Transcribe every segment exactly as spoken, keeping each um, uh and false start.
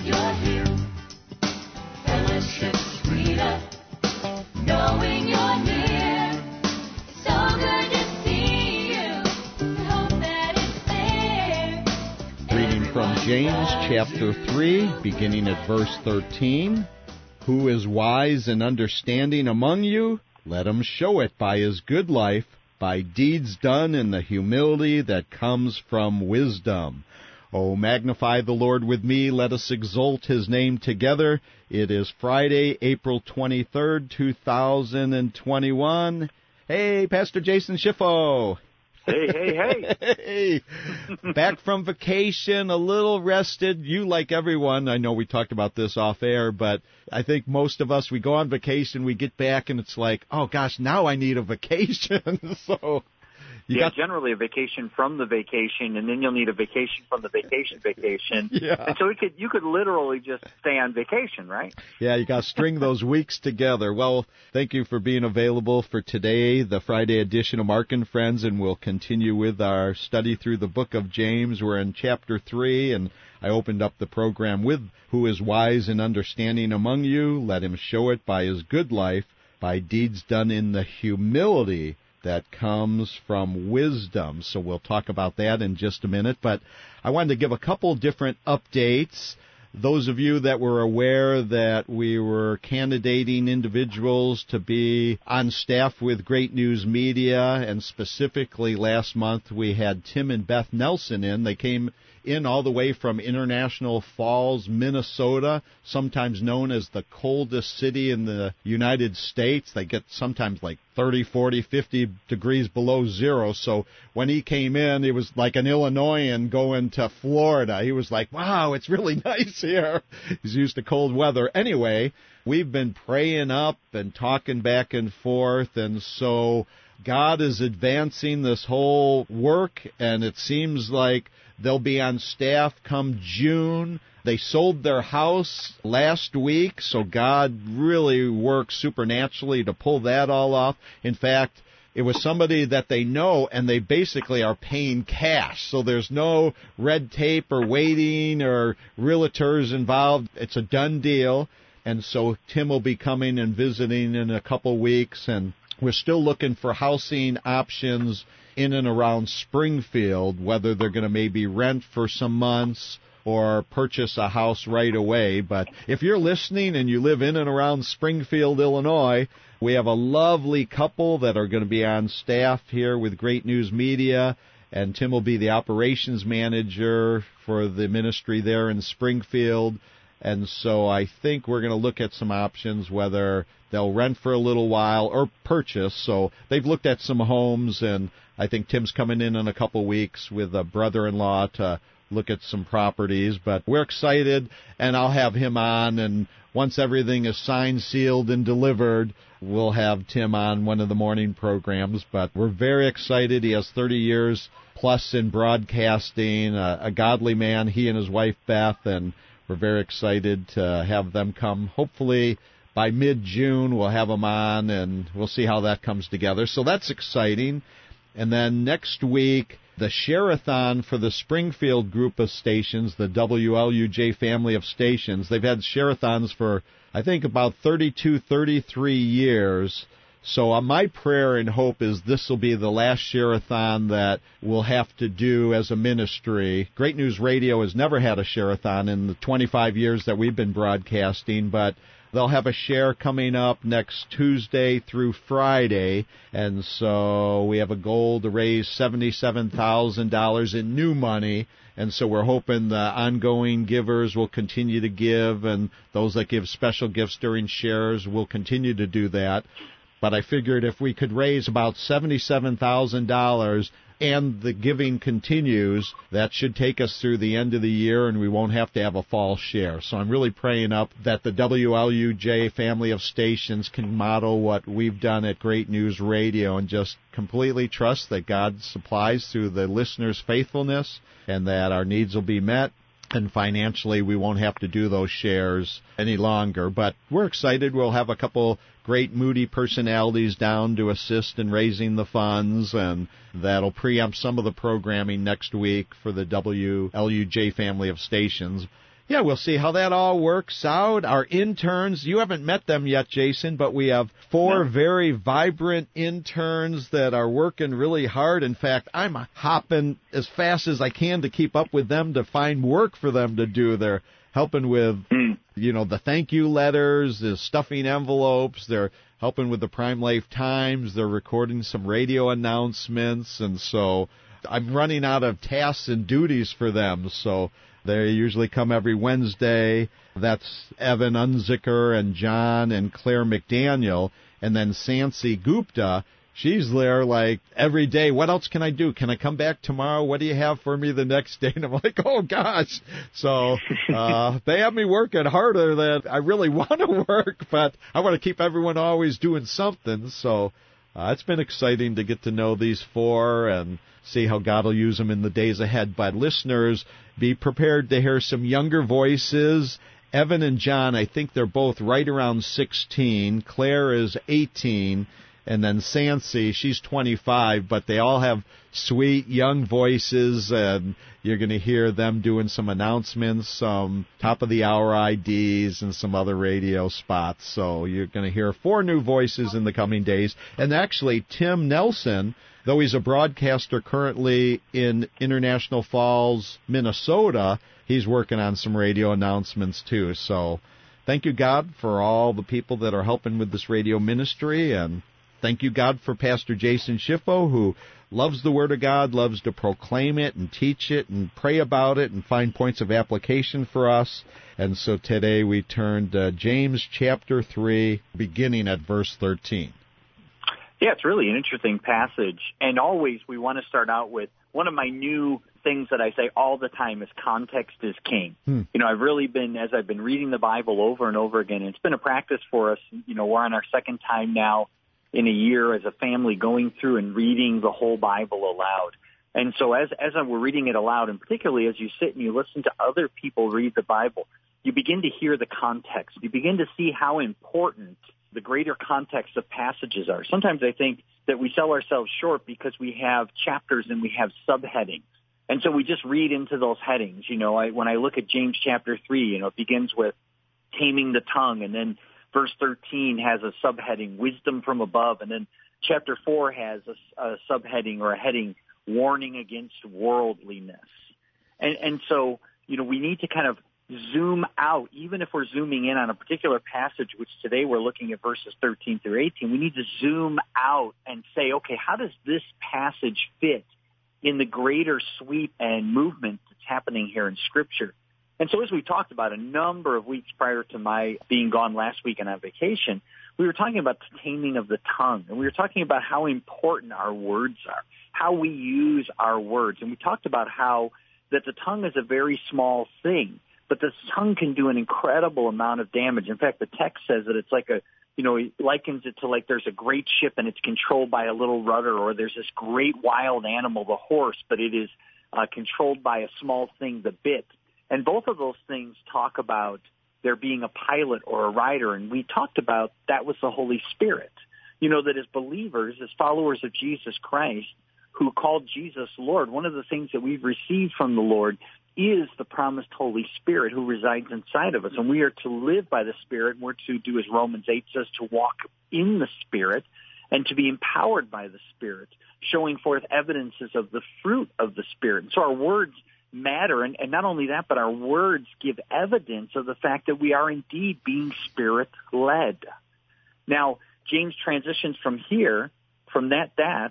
you're here. Fellowship's sweeter, knowing you're near. So good to see you. We hope that it's there. Reading from James chapter three, beginning at verse thirteen. Who is wise and understanding among you? Let him show it by his good life, by deeds done in the humility that comes from wisdom. Oh, magnify the Lord with me. Let us exalt his name together. It is Friday, April twenty-third, two thousand twenty-one. Hey, Pastor Jason Schiffo. Hey, hey, hey. Hey. Back from vacation, a little rested. You, like everyone, I know we talked about this off air, but I think most of us, we go on vacation, we get back, and it's like, oh, gosh, now I need a vacation. so... You yeah, got... generally a vacation from the vacation, and then you'll need a vacation from the vacation vacation. Yeah. And so we could, you could literally just stay on vacation, right? Yeah, you got to string those weeks together. Well, thank you for being available for today, the Friday edition of Mark and Friends, and we'll continue with our study through the book of James. We're in chapter three, and I opened up the program with, who is wise and understanding among you? Let him show it by his good life, by deeds done in the humility that comes from wisdom. So we'll talk about that in just a minute. But I wanted to give a couple different updates. Those of you that were aware that we were candidating individuals to be on staff with Great News Media, and specifically last month we had Tim and Beth Nelson in. They came in all the way from International Falls, Minnesota, sometimes known as the coldest city in the United States. They get sometimes like thirty, forty, fifty degrees below zero. So when he came in, he was like an Illinoisan going to Florida. He was like, wow, it's really nice here. He's used to cold weather. Anyway, we've been praying up and talking back and forth, and so God is advancing this whole work, and it seems like they'll be on staff come June. They sold their house last week, so God really worked supernaturally to pull that all off. In fact, it was somebody that they know, and they basically are paying cash. So there's no red tape or waiting or realtors involved. It's a done deal. And so Tim will be coming and visiting in a couple weeks, and we're still looking for housing options in and around Springfield, whether they're going to maybe rent for some months or purchase a house right away. But if you're listening and you live in and around Springfield, Illinois, we have a lovely couple that are going to be on staff here with Great News Media, and Tim will be the operations manager for the ministry there in Springfield. And so I think we're going to look at some options, whether they'll rent for a little while or purchase. So they've looked at some homes, and I think Tim's coming in in a couple weeks with a brother-in-law to look at some properties. But we're excited, and I'll have him on, and once everything is signed, sealed, and delivered, we'll have Tim on one of the morning programs. But we're very excited. He has thirty years plus in broadcasting, a, a godly man, he and his wife Beth, and we're very excited to have them come. Hopefully by mid-June we'll have them on, and we'll see how that comes together. So that's exciting. And then next week, the Share-a-thon for the Springfield group of stations, the W L U J family of stations. They've had Share-a-thons for, I think, about thirty-two, thirty-three years. So uh, my prayer and hope is this will be the last Share-a-thon that we'll have to do as a ministry. Great News Radio has never had a Share-a-thon in the twenty-five years that we've been broadcasting, but they'll have a share coming up next Tuesday through Friday, and so we have a goal to raise seventy-seven thousand dollars in new money, and so we're hoping the ongoing givers will continue to give, and those that give special gifts during shares will continue to do that. But I figured if we could raise about seventy-seven thousand dollars and the giving continues, that should take us through the end of the year, and we won't have to have a fall share. So I'm really praying up that the W L U J family of stations can model what we've done at Great News Radio, and just completely trust that God supplies through the listeners' faithfulness, and that our needs will be met. And financially, we won't have to do those shares any longer. But we're excited. We'll have a couple great Moody personalities down to assist in raising the funds, and that'll preempt some of the programming next week for the W L U J family of stations. yeah, we'll see how that all works out. Our interns, you haven't met them yet, Jason, but we have four No. very vibrant interns that are working really hard. In fact, I'm hopping as fast as I can to keep up with them to find work for them to do. They're helping with, Mm. you know, the thank you letters, the stuffing envelopes. They're helping with the Prime Life Times. They're recording some radio announcements. And so I'm running out of tasks and duties for them. So they usually come every Wednesday. That's Evan Unzicker and John and Claire McDaniel. And then Sansi Gupta, she's there like every day. What else can I do? Can I come back tomorrow? What do you have for me the next day? And I'm like, oh, gosh. So uh, they have me working harder than I really want to work, but I want to keep everyone always doing something. So uh, it's been exciting to get to know these four and see how God will use them in the days ahead. But listeners, be prepared to hear some younger voices. Evan and John, I think they're both right around sixteen. Claire is eighteen. And then Sansi, she's twenty-five, but they all have sweet young voices, and you're going to hear them doing some announcements, some top-of-the-hour I Ds, and some other radio spots. So you're going to hear four new voices in the coming days. And actually, Tim Nelson, though he's a broadcaster currently in International Falls, Minnesota, he's working on some radio announcements too. So thank you, God, for all the people that are helping with this radio ministry, and thank you, God, for Pastor Jason Schiffo, who loves the Word of God, loves to proclaim it and teach it and pray about it and find points of application for us. And so today we turn to James chapter three, beginning at verse thirteen. Yeah, it's really an interesting passage. And always we want to start out with one of my new things that I say all the time is context is king. Hmm. You know, I've really been, as I've been reading the Bible over and over again, and it's been a practice for us. You know, we're on our second time now in a year as a family going through and reading the whole Bible aloud. And so as as we're reading it aloud, and particularly as you sit and you listen to other people read the Bible, you begin to hear the context. You begin to see how important the greater context of passages are. Sometimes I think that we sell ourselves short because we have chapters and we have subheadings. And so we just read into those headings. You know, I, when I look at James chapter three, you know, it begins with taming the tongue, and then verse thirteen has a subheading, wisdom from above. And then chapter four has a, a subheading or a heading, warning against worldliness. And, and so, you know, we need to kind of zoom out, even if we're zooming in on a particular passage, which today we're looking at verses thirteen through eighteen. We need to zoom out and say, okay, how does this passage fit in the greater sweep and movement that's happening here in Scripture? And so as we talked about a number of weeks prior to my being gone last week and on vacation, we were talking about the taming of the tongue. And we were talking about how important our words are, how we use our words. And we talked about how that the tongue is a very small thing, but the tongue can do an incredible amount of damage. In fact, the text says that it's like a, you know, he likens it to like there's a great ship and it's controlled by a little rudder, or there's this great wild animal, the horse, but it is uh, controlled by a small thing, the bit. And both of those things talk about there being a pilot or a rider. And we talked about that was the Holy Spirit. You know, that as believers, as followers of Jesus Christ, who called Jesus Lord, one of the things that we've received from the Lord is the promised Holy Spirit who resides inside of us. And we are to live by the Spirit. And we're to do as Romans eight says, to walk in the Spirit and to be empowered by the Spirit, showing forth evidences of the fruit of the Spirit. And so our words matter, and, and not only that, but our words give evidence of the fact that we are indeed being Spirit-led. Now, James transitions from here, from that, that,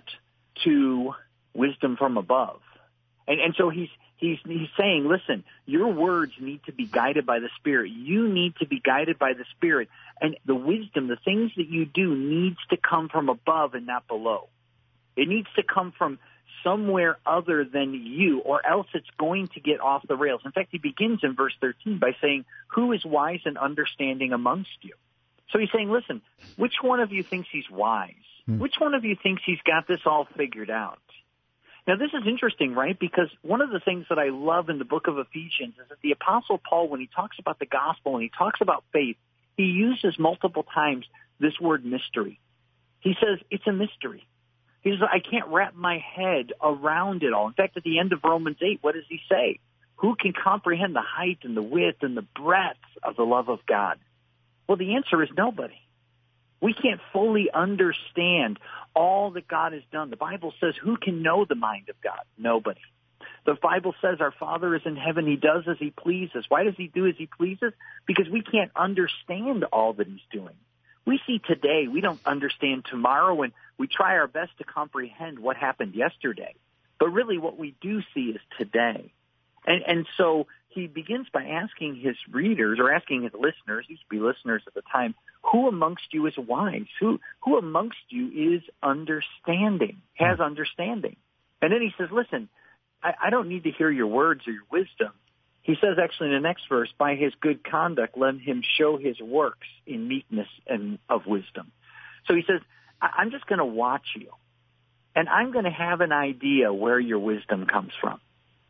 to wisdom from above. And, and so he's, he's, he's saying, listen, your words need to be guided by the Spirit. You need to be guided by the Spirit. And the wisdom, the things that you do, needs to come from above and not below. It needs to come from somewhere other than you, or else it's going to get off the rails. In fact, he begins in verse thirteen by saying, who is wise and understanding amongst you? So he's saying, listen, which one of you thinks he's wise? Hmm. Which one of you thinks he's got this all figured out? Now, this is interesting, right? Because one of the things that I love in the book of Ephesians is that the Apostle Paul, when he talks about the gospel and he talks about faith, he uses multiple times this word mystery. He says, it's a mystery. He says, I can't wrap my head around it all. In fact, at the end of Romans eight, what does he say? Who can comprehend the height and the width and the breadth of the love of God? Well, the answer is nobody. We can't fully understand all that God has done. The Bible says, who can know the mind of God? Nobody. The Bible says our Father is in heaven. He does as he pleases. Why does he do as he pleases? Because we can't understand all that he's doing. We see today, we don't understand tomorrow, and we try our best to comprehend what happened yesterday. But really what we do see is today. And, and so he begins by asking his readers, or asking his listeners, used to be listeners at the time, who amongst you is wise? Who, who amongst you is understanding, has understanding? And then he says, listen, I, I don't need to hear your words or your wisdom. He says actually in the next verse, by his good conduct, let him show his works in meekness and of wisdom. So he says, I, I'm just going to watch you, and I'm going to have an idea where your wisdom comes from.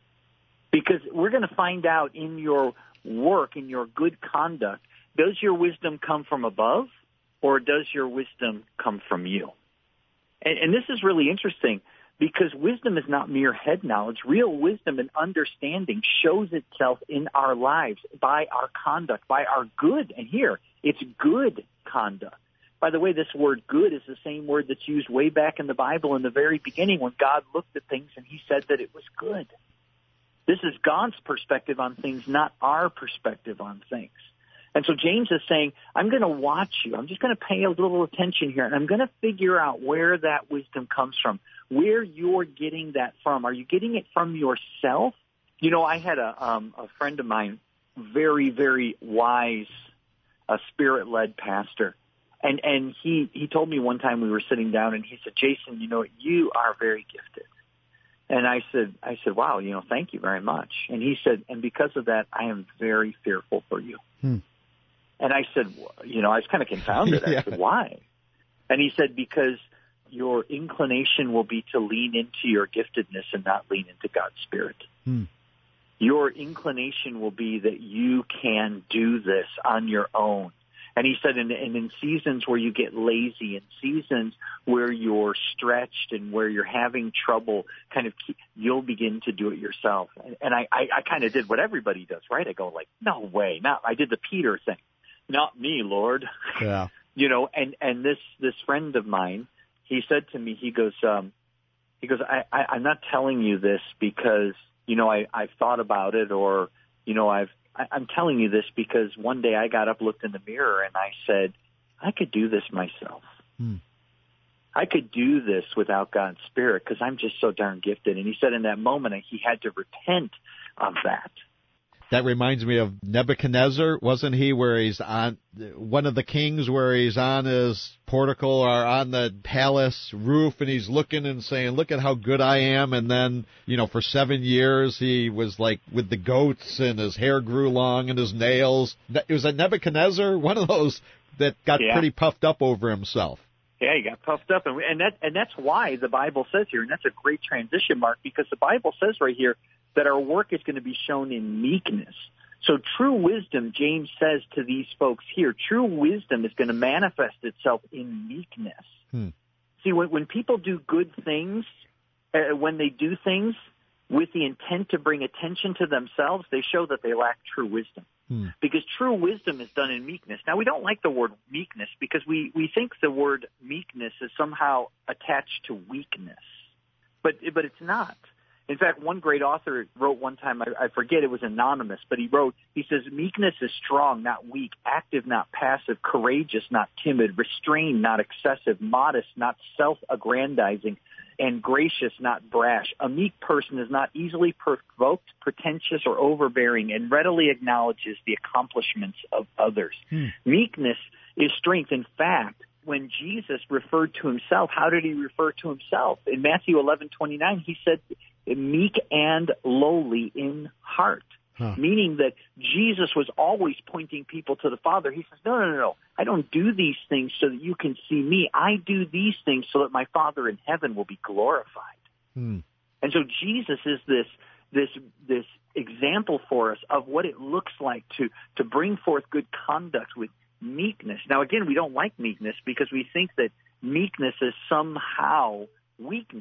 Because we're going to find out in your work, in your good conduct, does your wisdom come from above, or does your wisdom come from you? And, and this is really interesting, because wisdom is not mere head knowledge. Real wisdom and understanding shows itself in our lives by our conduct, by our good. And here, it's good conduct. By the way, this word good is the same word that's used way back in the Bible in the very beginning when God looked at things and he said that it was good. This is God's perspective on things, not our perspective on things. And so James is saying, I'm going to watch you. I'm just going to pay a little attention here, and I'm going to figure out where that wisdom comes from, where you're getting that from. Are you getting it from yourself? You know, I had a, um, a friend of mine, very, very wise, a spirit-led pastor. And, and he, he told me one time we were sitting down, and he said, Jason, you know, you are very gifted. And I said, I said, wow, you know, thank you very much. And he said, and because of that, I am very fearful for you. Hmm. And I said, you know, I was kind of confounded. yeah. I said, why? And he said, because your inclination will be to lean into your giftedness and not lean into God's Spirit. Hmm. Your inclination will be that you can do this on your own. And he said, and, and in seasons where you get lazy, in seasons where you're stretched and where you're having trouble, kind of, keep, you'll begin to do it yourself. And, and I, I, I kind of did what everybody does, right? I go like, no way, not. I did the Peter thing, not me, Lord. Yeah. You know, and and this this friend of mine, he said to me, he goes, um, he goes, I, I, I'm not telling you this because you know I I've thought about it, or you know I've. I'm telling you this because one day I got up, looked in the mirror, and I said, I could do this myself. Hmm. I could do this without God's Spirit because I'm just so darn gifted. And he said in that moment he had to repent of that. That reminds me of Nebuchadnezzar, wasn't he, where he's on one of the kings, where he's on his portico or on the palace roof, and he's looking and saying, look at how good I am. And then, you know, for seven years he was like with the goats, and his hair grew long and his nails. It was a Nebuchadnezzar, one of those that got yeah. pretty puffed up over himself. Yeah, he got puffed up, and and that and that's why the Bible says here, and that's a great transition, Mark, because the Bible says right here that our work is going to be shown in meekness. So true wisdom, James says to these folks here, true wisdom is going to manifest itself in meekness. Hmm. See, when, when people do good things, uh, when they do things with the intent to bring attention to themselves, they show that they lack true wisdom. Hmm. Because true wisdom is done in meekness. Now, we don't like the word meekness because we, we think the word meekness is somehow attached to weakness. But but it's not. In fact, one great author wrote one time, I, I forget, it was anonymous, but he wrote, he says, meekness is strong, not weak, active, not passive, courageous, not timid, restrained, not excessive, modest, not self-aggrandizing, and gracious, not brash. A meek person is not easily provoked, pretentious, or overbearing, and readily acknowledges the accomplishments of others. Hmm. Meekness is strength. In fact, when Jesus referred to himself, how did he refer to himself? In Matthew eleven twenty-nine, he said, meek and lowly in heart, huh. meaning that Jesus was always pointing people to the Father. He says, no, no, no, no, I don't do these things so that you can see me. I do these things so that my Father in heaven will be glorified. Hmm. And so Jesus is this this this example for us of what it looks like to, to bring forth good conduct with meekness. Now, again, we don't like meekness because we think that meekness is somehow weakness.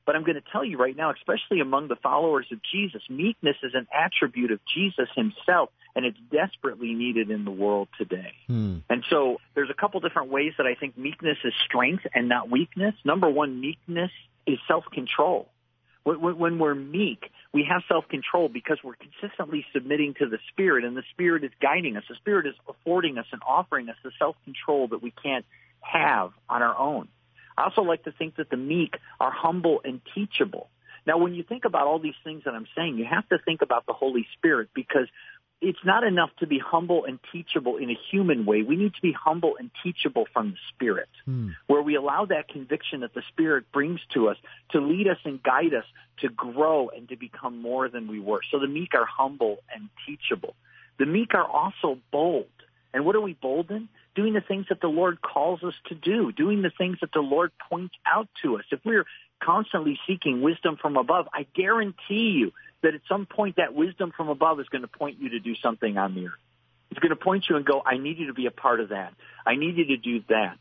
But I'm going to tell you right now, especially among the followers of Jesus, meekness is an attribute of Jesus himself, and it's desperately needed in the world today. Hmm. And so there's a couple different ways that I think meekness is strength and not weakness. Number one, meekness is self-control. When, when we're meek, we have self-control because we're consistently submitting to the Spirit, and the Spirit is guiding us. The Spirit is affording us and offering us the self-control that we can't have on our own. I also like to think that the meek are humble and teachable. Now, when you think about all these things that I'm saying, you have to think about the Holy Spirit, because it's not enough to be humble and teachable in a human way. We need to be humble and teachable from the Spirit, Hmm. where we allow that conviction that the Spirit brings to us to lead us and guide us to grow and to become more than we were. So the meek are humble and teachable. The meek are also bold. And what are we bold in? Doing the things that the Lord calls us to do, doing the things that the Lord points out to us. If we're constantly seeking wisdom from above, I guarantee you that at some point that wisdom from above is going to point you to do something on the earth. It's going to point you and go, I need you to be a part of that. I need you to do that.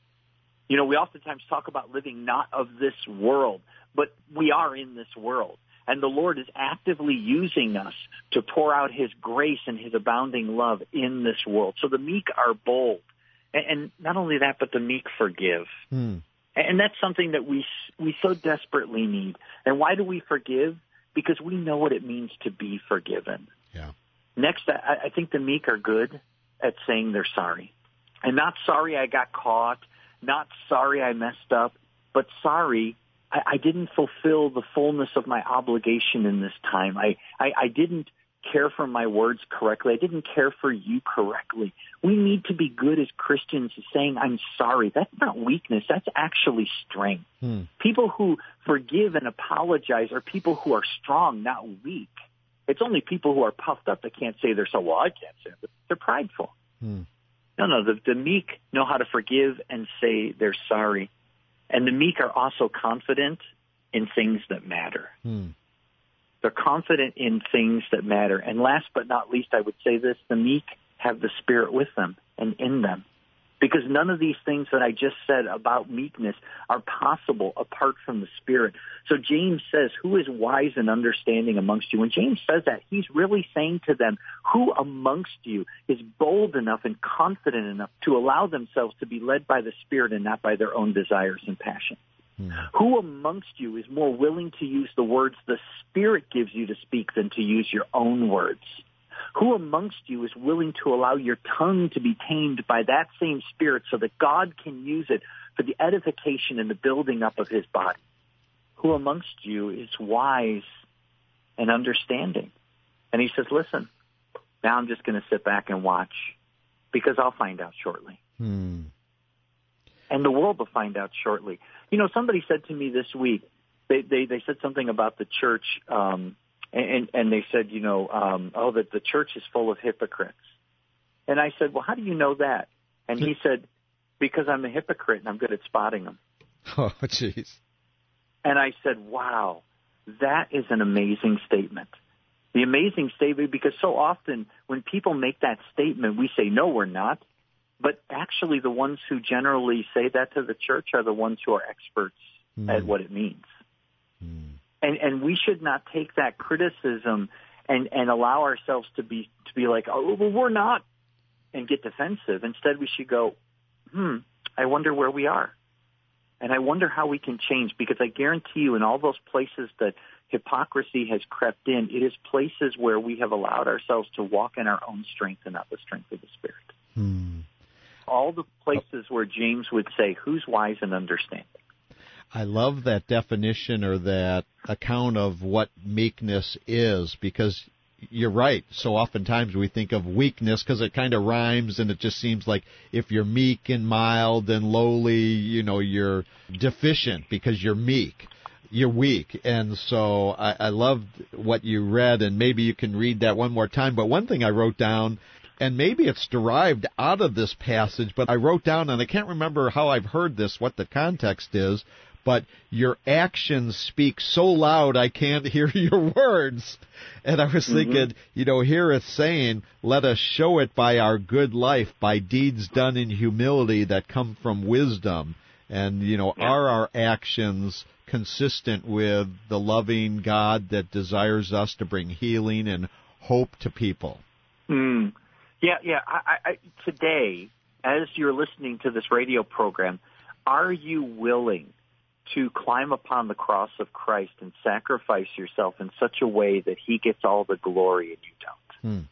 You know, we oftentimes talk about living not of this world, but we are in this world. And the Lord is actively using us to pour out his grace and his abounding love in this world. So the meek are bold. And, and not only that, but the meek forgive. Hmm. And that's something that we we so desperately need. And why do we forgive? Because we know what it means to be forgiven. Yeah. Next, I, I think the meek are good at saying they're sorry. And not sorry I got caught, not sorry I messed up, but sorry I, I didn't fulfill the fullness of my obligation in this time. I, I, I didn't care for my words correctly. I didn't care for you correctly. We need to be good as Christians saying, I'm sorry. That's not weakness. That's actually strength. Hmm. People who forgive and apologize are people who are strong, not weak. It's only people who are puffed up that can't say they're so, well, I can't say it. They're prideful. Hmm. No, no, the, the meek know how to forgive and say they're sorry. And the meek are also confident in things that matter. Hmm. They're confident in things that matter. And last but not least, I would say this, the meek have the Spirit with them and in them. Because none of these things that I just said about meekness are possible apart from the Spirit. So James says, who is wise and understanding amongst you? When James says that, he's really saying to them, who amongst you is bold enough and confident enough to allow themselves to be led by the Spirit and not by their own desires and passions? Hmm. Who amongst you is more willing to use the words the Spirit gives you to speak than to use your own words? Who amongst you is willing to allow your tongue to be tamed by that same Spirit so that God can use it for the edification and the building up of his body? Who amongst you is wise and understanding? And he says, listen, now I'm just going to sit back and watch because I'll find out shortly. Hmm. And the world will find out shortly. You know, somebody said to me this week, they, they, they said something about the church, um, And, and they said, you know, um, oh, that the church is full of hypocrites. And I said, well, how do you know that? And he said, because I'm a hypocrite and I'm good at spotting them. Oh, jeez. And I said, wow, that is an amazing statement. The amazing statement, because so often when people make that statement, we say, no, we're not. But actually the ones who generally say that to the church are the ones who are experts mm. at what it means. Mm. And, and we should not take that criticism and, and allow ourselves to be to be like, oh, well, we're not, and get defensive. Instead, we should go, hmm, I wonder where we are. And I wonder how we can change, because I guarantee you in all those places that hypocrisy has crept in, it is places where we have allowed ourselves to walk in our own strength and not the strength of the Spirit. Hmm. All the places where James would say, who's wise and understanding? I love that definition or that account of what meekness is, because you're right. So oftentimes we think of weakness because it kind of rhymes, and it just seems like if you're meek and mild and lowly, you know, you're deficient because you're meek. You're weak. And so I, I loved what you read, and maybe you can read that one more time. But one thing I wrote down, and maybe it's derived out of this passage, but I wrote down, and I can't remember how I've heard this, what the context is, but your actions speak so loud I can't hear your words. And I was mm-hmm. thinking, you know, here it's saying, let us show it by our good life, by deeds done in humility that come from wisdom. And, you know, Yeah. are our actions consistent with the loving God that desires us to bring healing and hope to people? Mm. Yeah, yeah. I, I, today, as you're listening to this radio program, are you willing to climb upon the cross of Christ and sacrifice yourself in such a way that he gets all the glory and you don't? Hmm.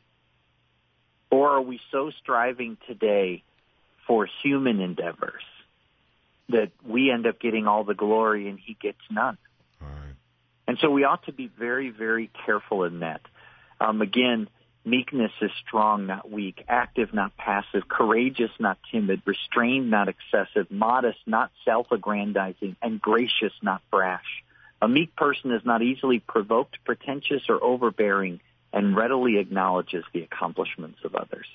Or are we so striving today for human endeavors that we end up getting all the glory and he gets none? All right. And so we ought to be very, very careful in that. Um, again, meekness is strong, not weak, active, not passive, courageous, not timid, restrained, not excessive, modest, not self-aggrandizing, and gracious, not brash. A meek person is not easily provoked, pretentious, or overbearing, and readily acknowledges the accomplishments of others.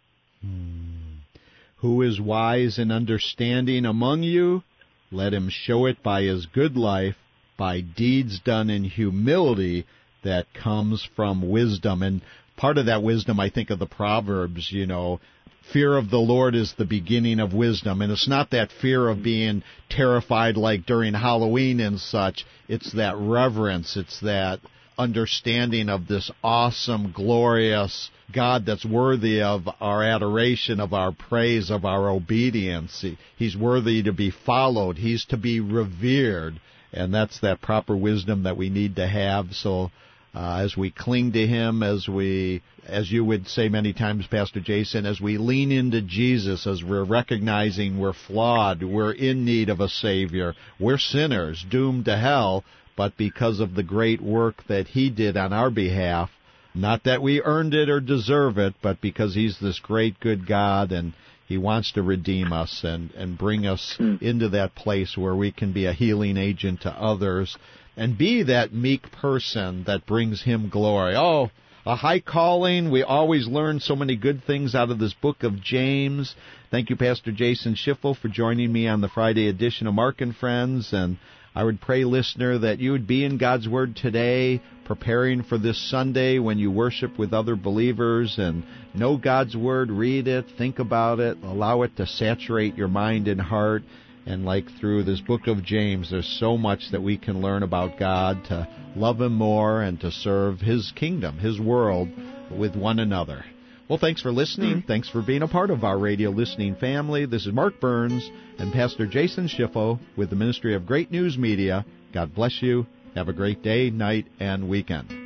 Hmm. Who is wise and understanding among you? Let him show it by his good life, by deeds done in humility that comes from wisdom. And part of that wisdom, I think of the Proverbs, you know, fear of the Lord is the beginning of wisdom. And it's not that fear of being terrified like during Halloween and such. It's that reverence. It's that understanding of this awesome, glorious God that's worthy of our adoration, of our praise, of our obedience. He, he's worthy to be followed. He's to be revered. And that's that proper wisdom that we need to have. So Uh, as we cling to him, as we, as you would say many times, Pastor Jason, as we lean into Jesus, as we're recognizing we're flawed, we're in need of a Savior, we're sinners, doomed to hell, but because of the great work that he did on our behalf, not that we earned it or deserve it, but because he's this great, good God, and he wants to redeem us and, and bring us into that place where we can be a healing agent to others and be that meek person that brings him glory. Oh, a high calling. We always learn so many good things out of this book of James. Thank you, Pastor Jason Schiffel, for joining me on the Friday edition of Mark and Friends. And I would pray, listener, that you would be in God's Word today, preparing for this Sunday when you worship with other believers, and know God's Word, read it, think about it, allow it to saturate your mind and heart. And like through this book of James, there's so much that we can learn about God, to love him more and to serve his kingdom, his world, with one another. Well, thanks for listening. Thanks for being a part of our radio listening family. This is Mark Burns and Pastor Jason Schiffel with the Ministry of Great News Media. God bless you. Have a great day, night, and weekend.